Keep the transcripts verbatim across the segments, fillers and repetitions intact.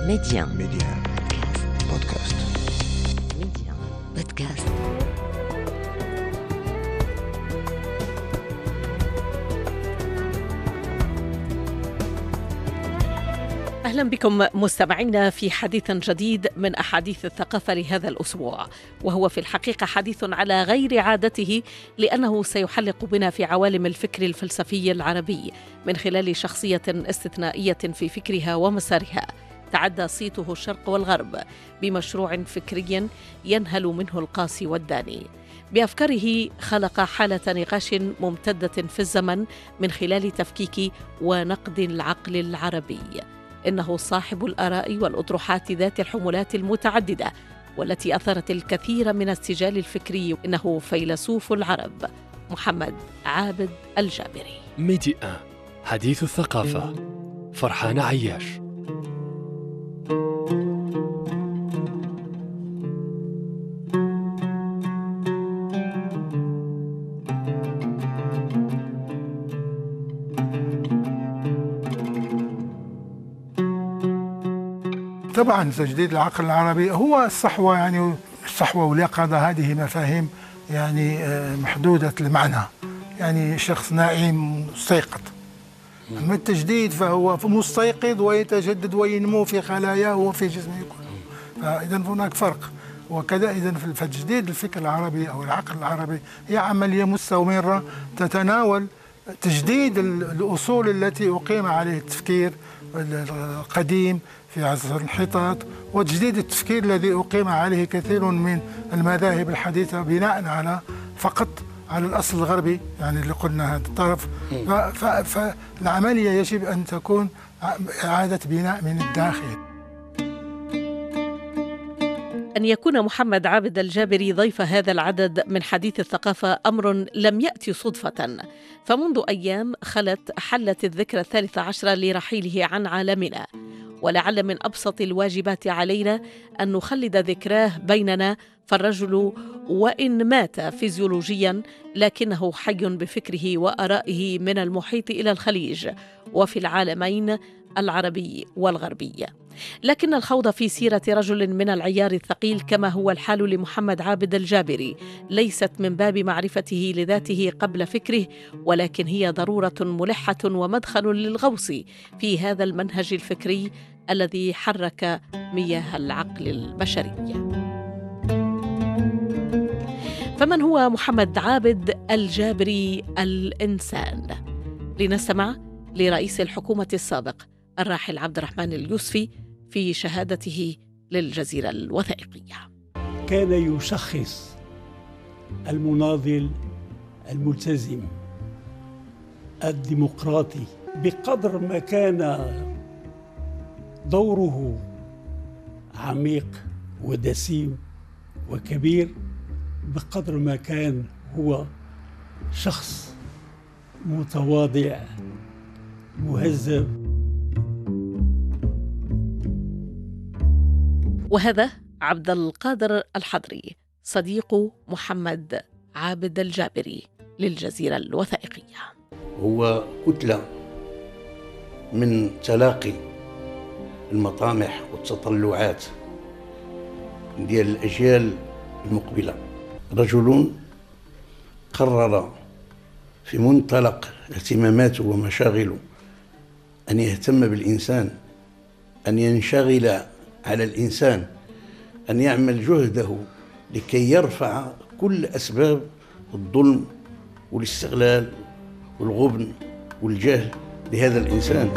Média. Média. Podcast. Média. Podcast. أهلا بكم مستمعينا في حديث جديد من أحاديث الثقافة لهذا الأسبوع، وهو في الحقيقة حديث على غير عادته، لأنه سيحلق بنا في عوالم الفكر الفلسفي العربي من خلال شخصية استثنائية في فكرها ومسارها، تعدى صيته الشرق والغرب بمشروع فكري ينهل منه القاسي والداني. بأفكاره خلق حالة نقاش ممتدة في الزمن من خلال تفكيك ونقد العقل العربي. إنه صاحب الآراء والأطروحات ذات الحمولات المتعددة والتي أثرت الكثير من السجال الفكري. إنه فيلسوف العرب محمد عابد الجابري. ميديا حديث الثقافة. فرحان عياش. طبعا تجديد العقل العربي هو الصحوة، يعني الصحوة واليقظة هذه مفاهيم يعني محدودة المعنى، يعني شخص نائم مستيقظ. أما التجديد فهو مستيقظ ويتجدد وينمو في خلاياه وفي جسمه كله، فإذا هناك فرق. وكذا إذا في تجديد الفكر العربي أو العقل العربي هي عملية مستمرة تتناول تجديد الأصول التي أقيم عليه التفكير القديم في عصر الانحطاط، وتجديد التفكير الذي أقيم عليه كثير من المذاهب الحديثة بناء على فقط على الأصل الغربي، يعني اللي قلنا هذا الطرف. فالعملية يجب أن تكون إعادة بناء من الداخل. أن يكون محمد عابد الجابري ضيف هذا العدد من حديث الثقافة أمر لم يأتي صدفة، فمنذ أيام خلت حلت الذكرى الثالثة عشرة لرحيله عن عالمنا، ولعل من أبسط الواجبات علينا أن نخلد ذكراه بيننا، فالرجل وإن مات فيزيولوجيا لكنه حي بفكره وآرائه من المحيط إلى الخليج وفي العالمين العربي والغربي. لكن الخوض في سيرة رجل من العيار الثقيل كما هو الحال لمحمد عابد الجابري ليست من باب معرفته لذاته قبل فكره، ولكن هي ضرورة ملحة ومدخل للغوص في هذا المنهج الفكري الذي حرك مياه العقل البشري. فمن هو محمد عابد الجابري الإنسان؟ لنستمع لرئيس الحكومة السابق الراحل عبد الرحمن اليوسفي في شهادته للجزيرة الوثائقية. كان يشخص المناضل الملتزم الديمقراطي بقدر ما كان دوره عميق ودسيم وكبير، بقدر ما كان هو شخص متواضع مهذب. وهذا عبد القادر الحضري صديق محمد عابد الجابري للجزيرة الوثائقية. هو كتلة من تلاقي المطامح والتطلعات ديال الأجيال المقبلة. رجل قرر في منطلق اهتماماته ومشاغله أن يهتم بالإنسان، أن ينشغل على الإنسان، أن يعمل جهده لكي يرفع كل أسباب الظلم والاستغلال والغبن والجهل لهذا الإنسان.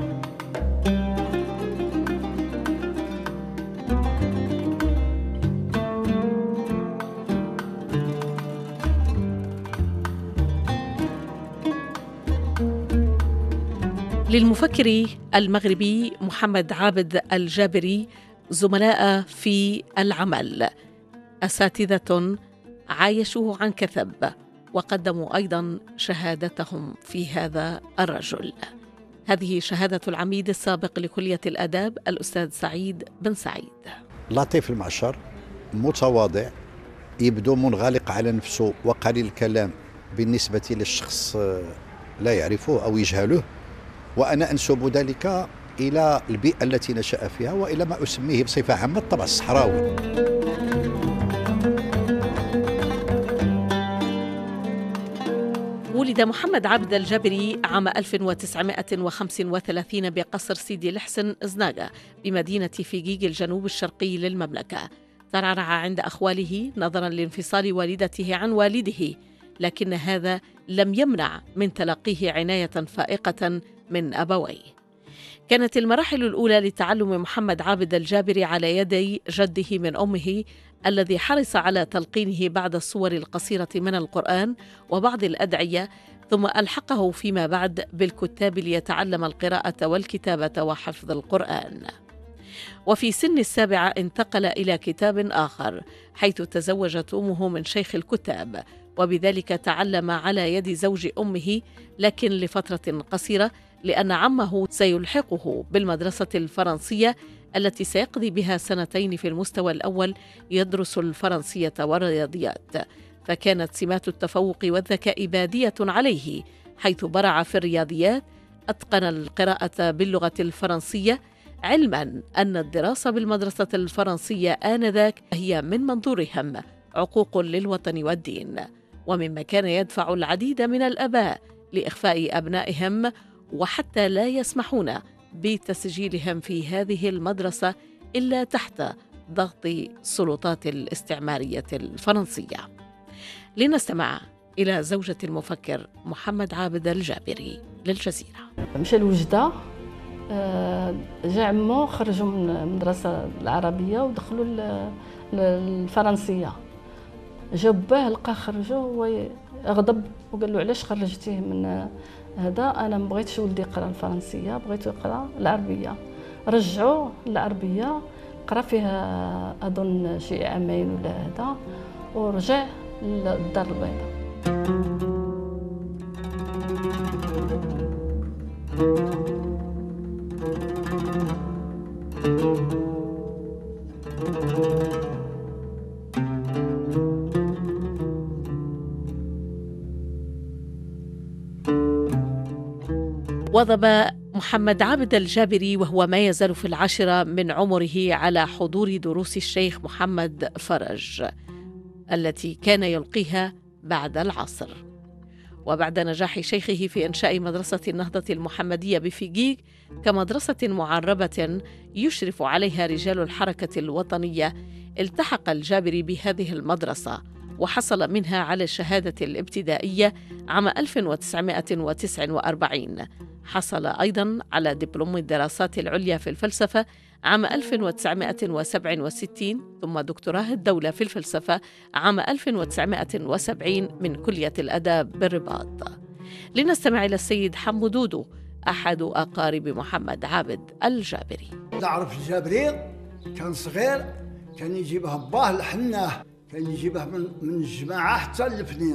للمفكر المغربي محمد عابد الجابري زملاء في العمل، أساتذة عايشوه عن كثب وقدموا أيضا شهادتهم في هذا الرجل. هذه شهادة العميد السابق لكلية الآداب الأستاذ سعيد بن سعيد. لطيف المعشر، متواضع، يبدو منغلق على نفسه وقليل الكلام بالنسبة للشخص لا يعرفه أو يجهله، وأنا أنسب ذلك إلى البيئة التي نشأ فيها وإلى ما أسميه بصفة عامة الطبع الصحراوي. ولد محمد عابد الجابري عام ألف وتسعمائة وخمسة وثلاثين بقصر سيدي الحسن زناقة بمدينة فيقيق الجنوب الشرقي للمملكة. ترعرع عند أخواله نظراً لانفصال والدته عن والده، لكن هذا لم يمنع من تلقيه عناية فائقة من أبويه. كانت المراحل الأولى لتعلم محمد عابد الجابري على يدي جده من أمه، الذي حرص على تلقينه بعض الصور القصيرة من القرآن وبعض الأدعية، ثم ألحقه فيما بعد بالكتاب ليتعلم القراءة والكتابة وحفظ القرآن. وفي سن السابعة انتقل إلى كتاب آخر، حيث تزوجت أمه من شيخ الكتاب، وبذلك تعلم على يد زوج أمه، لكن لفترة قصيرة، لأن عمه سيلحقه بالمدرسة الفرنسية التي سيقضي بها سنتين في المستوى الأول يدرس الفرنسية والرياضيات. فكانت سمات التفوق والذكاء بادية عليه، حيث برع في الرياضيات، أتقن القراءة باللغة الفرنسية، علما أن الدراسة بالمدرسة الفرنسية آنذاك هي من منظورهم عقوق للوطن والدين، ومما كان يدفع العديد من الآباء لإخفاء أبنائهم وحتى لا يسمحون بتسجيلهم في هذه المدرسة إلا تحت ضغط السلطات الاستعمارية الفرنسية. لنستمع إلى زوجة المفكر محمد عابد الجابري للجزيرة. مشى الوجدة، جاء عمو خرجوا من المدرسة العربية ودخلوا الفرنسية. جاو باه لقاه خرجوا هو غضب وقال له علاش خرجتيه من هذا؟ انا ما بغيتش ولدي يقرا الفرنسيه، بغيتو يقرا العربيه. رجعوه للعربيه، قرا فيها اظن شي عامين ولا هذا، ورجع للدار البيضاء. واظب محمد عابد الجابري وهو ما يزال في العاشرة من عمره على حضور دروس الشيخ محمد فرج التي كان يلقيها بعد العصر. وبعد نجاح شيخه في إنشاء مدرسة النهضة المحمدية بفيقيق كمدرسة معربة يشرف عليها رجال الحركة الوطنية، التحق الجابري بهذه المدرسة وحصل منها على الشهادة الابتدائية عام ألف وتسعمائة وتسعة وأربعين. حصل أيضاً على دبلوم الدراسات العليا في الفلسفة عام ألف وتسعمائة وسبعة وستين، ثم دكتوراه الدولة في الفلسفة عام ألف وتسعمائة وسبعين من كلية الأداب بالرباط. لنستمع إلى السيد حمو دودو، أحد أقارب محمد عابد الجابري. نعرف الجابري كان صغير، كان يجيبها باه لحناه، كان يجيبه من من الجماعة حتى لفنيا،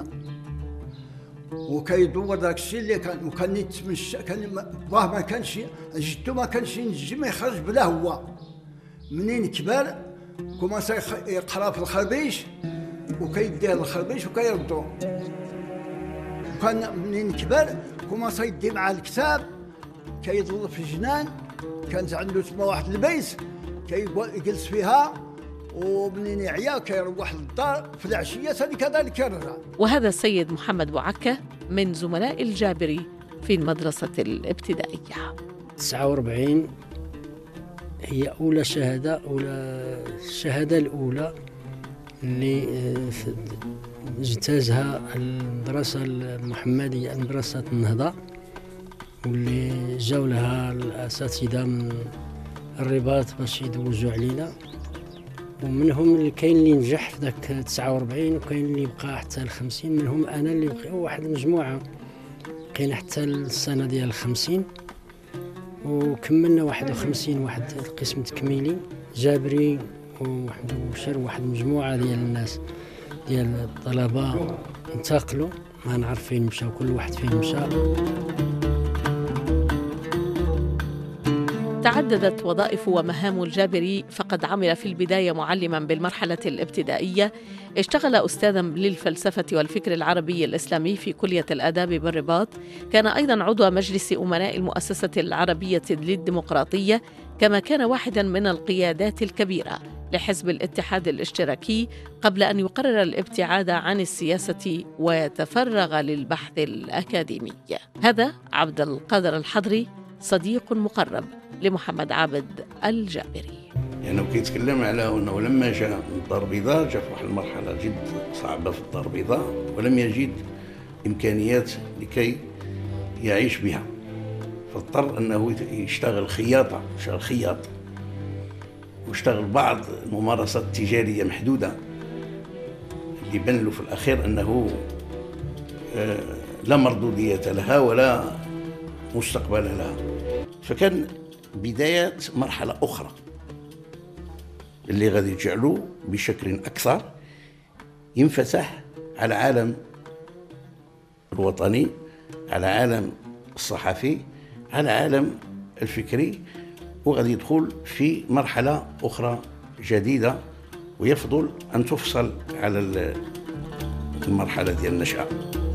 وكيدور داك الشيء اللي كان، وكان يتمشى، كان باه ما كانش جدو ما كانش ينجم يخرج بلا هو. منين كبر كوماسا يقرا في الخربيش وكيديه الخربيش وكيردو. وكان منين كبر كوماسا يدي مع الكتاب، كيظل في الجنان، كانت عنده تما واحد البيت كيجلس فيها، ومنين يعيا كيروح للدار في العشيه ثاني كذلك يرجع. وهذا السيد محمد بوعكة من زملاء الجابري في المدرسة الابتدائية. تسعة وأربعين هي أولى شهادة، أولى الشهادة الأولى اللي اجتازها المدرسة المحمدية، مدرسة النهضة، واللي جاو لها الأساتذة من الرباط باش يدوجوا علينا، ومنهم اللي كاين اللي نجح في ذاك تسعة وأربعين وكاين اللي بقى حتى الخمسين، منهم أنا اللي بقى واحد المجموعة كاين حتى السنة ديال الخمسين، وكملنا واحد وخمسين واحد القسم تكميلي جابري وواحد وشر واحد المجموعة ديال الناس ديال الطلبة انتقلوا، ما نعرف فين مشاو، كل واحد فين مشى. تعددت وظائف ومهام الجابري، فقد عمل في البداية معلماً بالمرحلة الابتدائية، اشتغل أستاذاً للفلسفة والفكر العربي الإسلامي في كلية الآداب بالرباط، كان أيضاً عضو مجلس أمناء المؤسسة العربية للديمقراطية، كما كان واحداً من القيادات الكبيرة لحزب الاتحاد الاشتراكي قبل أن يقرر الابتعاد عن السياسة ويتفرغ للبحث الأكاديمي. هذا عبد القادر الحضري، صديق مقرب لمحمد عابد الجابري. يعني كيتكلم على أنه لما جاء من الدار البيضاء جاء في واحد المرحلة جد صعبة في الدار البيضاء، ولم يجد إمكانيات لكي يعيش بها، فاضطر أنه يشتغل خياطة، يشتغل خياط، واشتغل بعض الممارسات التجارية محدودة اللي بان له في الأخير أنه لا مردودية لها ولا مستقبل لها. فكان بداية مرحلة أخرى اللي غادي يجعله بشكل أكثر ينفتح على عالم الوطني، على عالم الصحفي، على عالم الفكري، وغادي يدخل في مرحلة أخرى جديدة ويفضل أن تفصل على المرحلة ديال النشأة.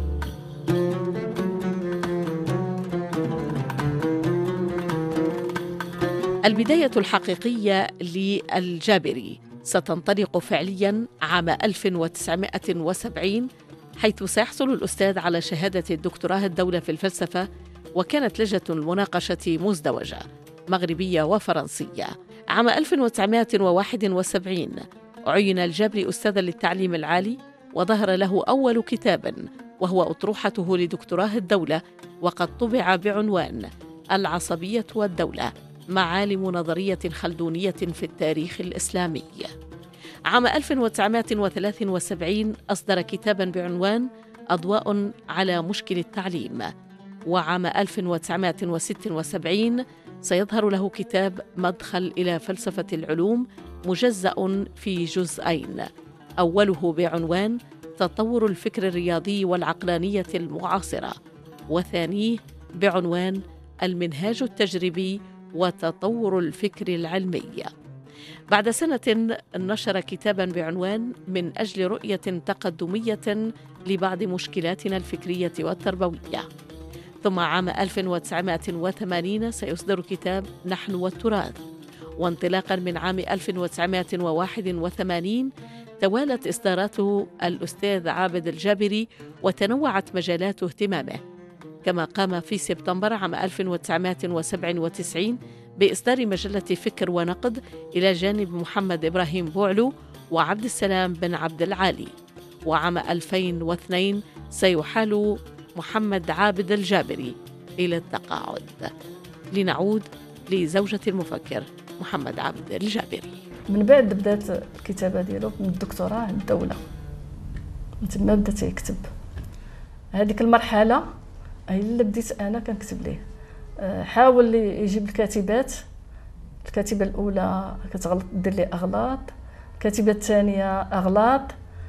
البداية الحقيقية للجابري ستنطلق فعلياً عام ألف وتسعمائة وسبعين، حيث سيحصل الأستاذ على شهادة الدكتوراه الدولة في الفلسفة، وكانت لجنة المناقشة مزدوجة مغربية وفرنسية. عام ألف وتسعمائة وواحد وسبعين عين الجابري أستاذاً للتعليم العالي، وظهر له أول كتاب وهو أطروحته لدكتوراه الدولة، وقد طبع بعنوان العصبية والدولة، معالم نظرية خلدونية في التاريخ الإسلامي. عام ألف وتسعمائة وثلاث وسبعين أصدر كتاباً بعنوان أضواء على مشكل التعليم، وعام ألف وتسعمائة وستة وسبعين سيظهر له كتاب مدخل إلى فلسفة العلوم، مجزأ في جزئين، أوله بعنوان تطور الفكر الرياضي والعقلانية المعاصرة، وثانيه بعنوان المنهاج التجريبي وتطور الفكر العلمي. بعد سنة نشر كتاباً بعنوان من أجل رؤية تقدمية لبعض مشكلاتنا الفكرية والتربوية. ثم عام ألف وتسعمائة وثمانين سيصدر كتاب نحن والتراث. وانطلاقاً من عام ألف وتسعمائة وواحد وثمانين توالت إصداراته الأستاذ عابد الجابري وتنوعت مجالات اهتمامه، كما قام في سبتمبر عام ألف وتسعمائة وسبعة وتسعين بإصدار مجلة فكر ونقد إلى جانب محمد إبراهيم بوعلو وعبد السلام بن عبد العالي. وعام ألفين واثنين سيحال محمد عابد الجابري إلى التقاعد. لنعود لزوجة المفكر محمد عابد الجابري. من بعد بدات الكتابة ديالو من الدكتوراه الدولة، من تما بدا تيكتب. هذيك المرحلة هي اللي بديت انا كنكتب ليه. حاول يجيب الكاتبات، الكاتبه الاولى كتغلط دير لي اغلاط، الكاتبه الثانيه اغلاط،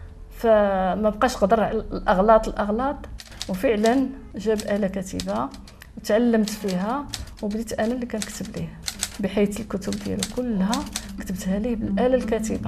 فما بقاش قدر الاغلاط الاغلاط وفعلا جاب آلة كاتبه وتعلمت فيها وبديت انا اللي كنكتب ليه، بحيث الكتب ديالو كلها كتبتها ليه بالآلة الكاتبه.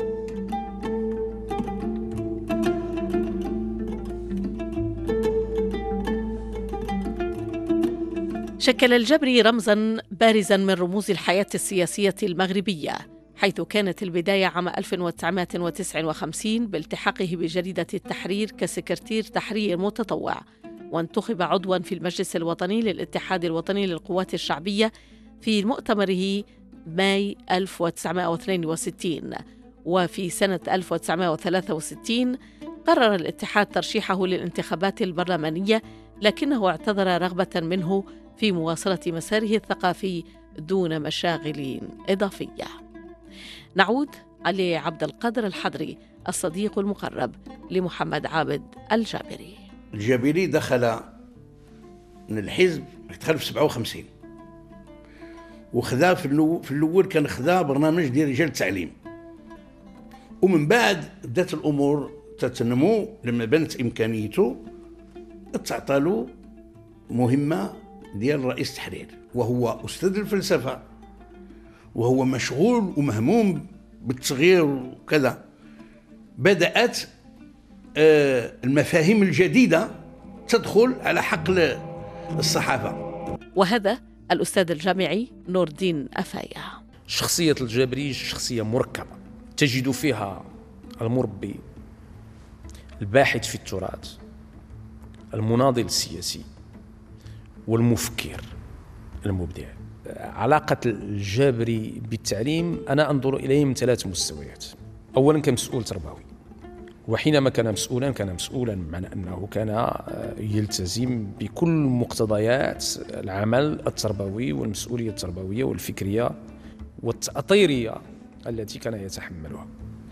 شكل الجابري رمزاً بارزاً من رموز الحياة السياسية المغربية، حيث كانت البداية عام ألف وتسعمائة وتسعة وخمسين بالتحاقه بجريدة التحرير كسكرتير تحرير متطوع، وانتخب عضواً في المجلس الوطني للاتحاد الوطني للقوات الشعبية في مؤتمره ماي ألف وتسعمائة واثنين وستين. وفي سنة ألف وتسعمائة وثلاثة وستين قرر الاتحاد ترشيحه للانتخابات البرلمانية، لكنه اعتذر رغبة منه في مواصلة مساره الثقافي دون مشاغل إضافية. نعود على عبد القادر الحضري، الصديق المقرب لمحمد عابد الجابري. الجابري دخل من الحزب، دخل في سبعة وخمسين، وخذا في الأول كان خذا برنامج ديال رجال التعليم، ومن بعد بدات الأمور تتنمو لما بانت إمكانيته تعطى له مهمة ديال رئيس التحرير، وهو أستاذ الفلسفة وهو مشغول ومهموم بالتصغير وكذا، بدأت المفاهيم الجديدة تدخل على حقل الصحافة. وهذا الأستاذ الجامعي نور الدين أفايا. شخصية الجابري شخصية مركبة، تجد فيها المربي، الباحث في التراث، المناضل السياسي، والمفكر المبدع. علاقة الجابري بالتعليم أنا أنظر إليه من ثلاث مستويات. أولا كمسؤول تربوي، وحينما كان مسؤولا كان مسؤولا بمعنى أنه كان يلتزم بكل مقتضيات العمل التربوي والمسؤولية التربوية والفكرية والتأطيرية التي كان يتحملها.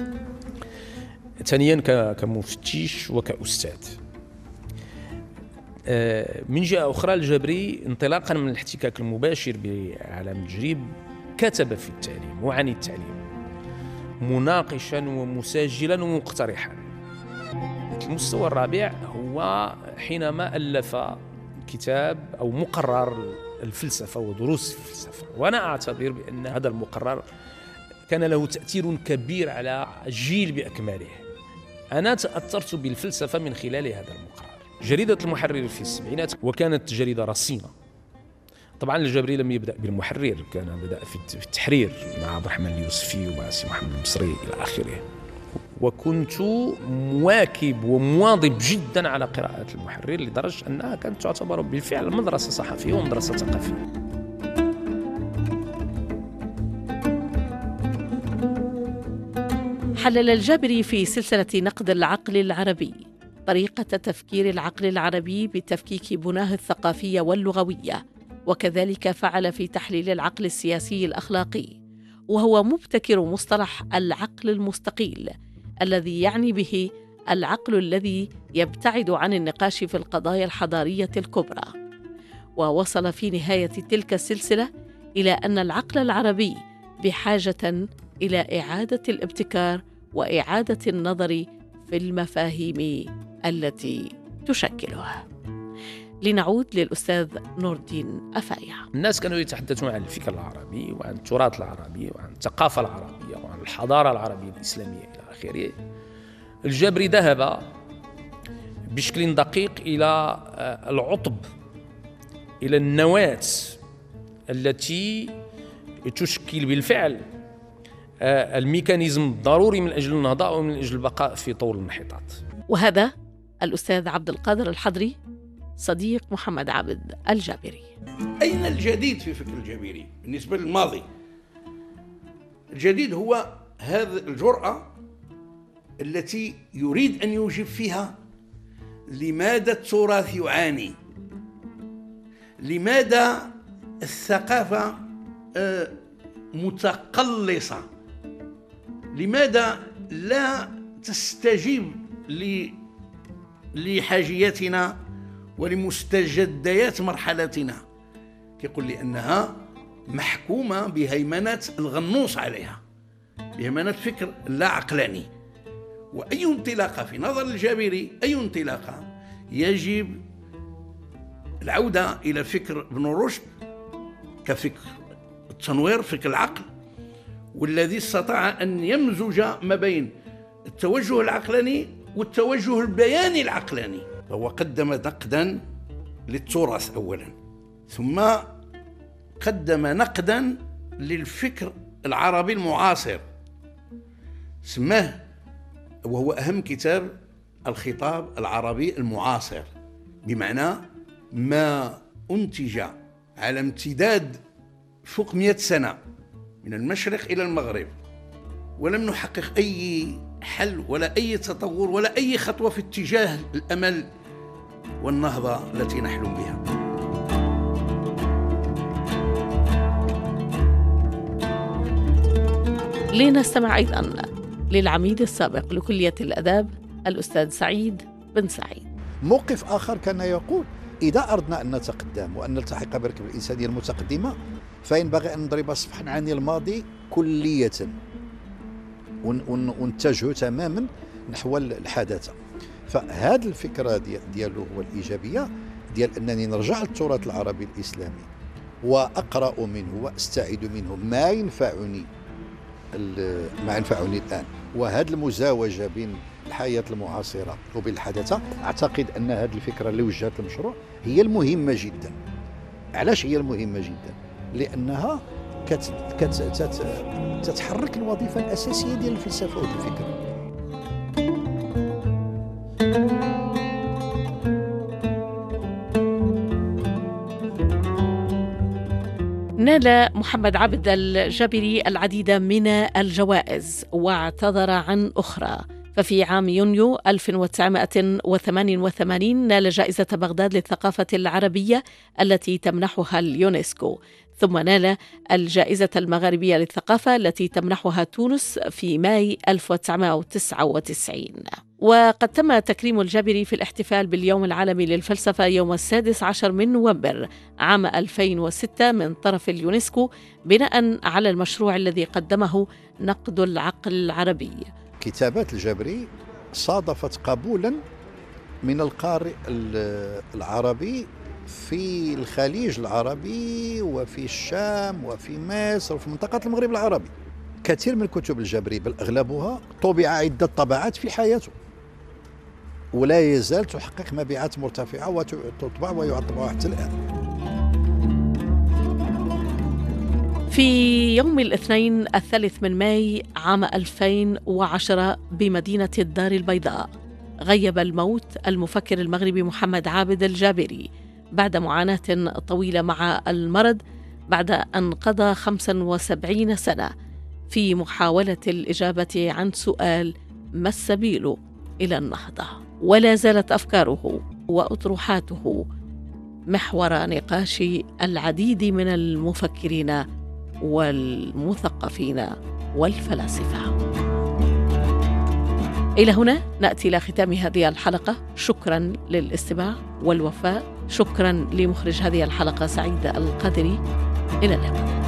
ثانيا كمفتش وكأستاذ. من جهة أخرى الجابري انطلاقا من الاحتكاك المباشر بعالم التجريب كتب في التعليم وعن التعليم مناقشا ومساجلا ومقترحا. المستوى الرابع هو حينما ألف كتاب أو مقرر الفلسفة ودروس الفلسفة، وأنا أعتبر بأن هذا المقرر كان له تأثير كبير على الجيل بأكمله. أنا تأثرت بالفلسفة من خلال هذا المقرر. جريدة المحرر في السبعينات وكانت جريدة رصينة. طبعا الجابري لم يبدأ بالمحرر، كان بدأ في التحرير مع عبد الرحمن اليوسفي ومع سي محمد المصري إلى آخره. وكنت مواكب ومواظب جدا على قراءة المحرر لدرجة أنها كانت تعتبر بالفعل مدرسة صحفية ومدرسة ثقافية. حلل الجابري في سلسلة نقد العقل العربي طريقة تفكير العقل العربي بتفكيك بناه الثقافية واللغوية، وكذلك فعل في تحليل العقل السياسي الأخلاقي، وهو مبتكر مصطلح العقل المستقيل الذي يعني به العقل الذي يبتعد عن النقاش في القضايا الحضارية الكبرى. ووصل في نهاية تلك السلسلة إلى أن العقل العربي بحاجة إلى إعادة الابتكار وإعادة النظر في المفاهيم التي تشكلها. لنعود للأستاذ نور الدين أفايا. الناس كانوا يتحدثون عن الفكر العربي وعن التراث العربي وعن الثقافة العربية وعن الحضارة العربية الإسلامية إلى آخره. الجابري ذهب بشكل دقيق إلى العطب، إلى النواة التي تشكل بالفعل الميكانيزم الضروري من أجل النهضة ومن أجل البقاء في طول المحيطات. وهذا الأستاذ عبد القادر الحضري صديق محمد عابد الجابري. أين الجديد في فكر الجابري بالنسبة للماضي؟ الجديد هو هذه الجرأة التي يريد أن يجيب فيها لماذا التراث يعاني، لماذا الثقافة متقلصة، لماذا لا تستجيب لحاجياتنا ولمستجديات مرحلتنا. يقول لي أنها محكومة بهيمنة الغنوص عليها، بهيمنة فكر لا عقلاني. وأي انطلاقة في نظر الجابري، أي انطلاقة يجب العودة إلى فكر ابن رشد كفكر التنوير، فكر العقل، والذي استطاع أن يمزج ما بين التوجه العقلاني والتوجه البياني العقلاني. فهو قدم نقدا للتراث أولا، ثم قدم نقدا للفكر العربي المعاصر، سماه وهو أهم كتاب الخطاب العربي المعاصر، بمعنى ما أنتج على امتداد فوق مئة سنة من المشرق إلى المغرب، ولم نحقق أي حل ولا أي تطور ولا أي خطوة في اتجاه الأمل والنهضة التي نحلم بها. لنستمع أيضا للعميد السابق لكلية الآداب الأستاذ سعيد بن سعيد. موقف آخر كان يقول إذا أردنا أن نتقدم وأن نلتحق بركب الإنسانية المتقدمة فينبغي أن نضرب صفحا عن الماضي كلية ونتجه تماما نحو الحداثة. فهذه الفكرة ديالو هو الإيجابية ديال أنني نرجع للتراث العربي الإسلامي وأقرأ منه وأستعيد منه ما ينفعني ما ينفعني الآن. وهذه المزاوجة بين الحياة المعاصرة وبين الحداثة، أعتقد أن هذه الفكرة اللي وجهت المشروع هي المهمة جدا. علاش هي المهمة جدا؟ لأنها كت... كت... تت... تتحرك الوظيفة الأساسية ديال الفلسفة والفكر. نال محمد عابد الجابري العديد من الجوائز واعتذر عن أخرى. ففي عام يونيو ألف وتسعمائة وثمانية وثمانين نال جائزة بغداد للثقافة العربية التي تمنحها اليونسكو، ثم نال الجائزة المغاربية للثقافة التي تمنحها تونس في ماي ألف وتسعمائة وتسعة وتسعين. وقد تم تكريم الجابري في الاحتفال باليوم العالمي للفلسفة يوم السادس عشر من نوفمبر عام ألفين وستة من طرف اليونسكو بناء على المشروع الذي قدمه نقد العقل العربي. كتابات الجابري صادفت قبولا من القارئ العربي في الخليج العربي وفي الشام وفي مصر وفي منطقة المغرب العربي. كثير من كتب الجابري بل أغلبها طبع عدة طبعات في حياته، ولا يزال تحقق مبيعات مرتفعة وتطبع ويطبع حتى الآن. في يوم الاثنين الثالث من ماي عام ألفين وعشرة بمدينة الدار البيضاء غيب الموت المفكر المغربي محمد عابد الجابري بعد معاناة طويلة مع المرض، بعد أن قضى خمسة وسبعين سنة في محاولة الإجابة عن سؤال ما السبيل إلى النهضة. ولا زالت أفكاره وأطروحاته محور نقاش العديد من المفكرين والمثقفين والفلاسفة. إلى هنا نأتي إلى ختام هذه الحلقة. شكرا للاستماع والوفاء. شكرا لمخرج هذه الحلقة سعيد القادري. إلى اللقاء.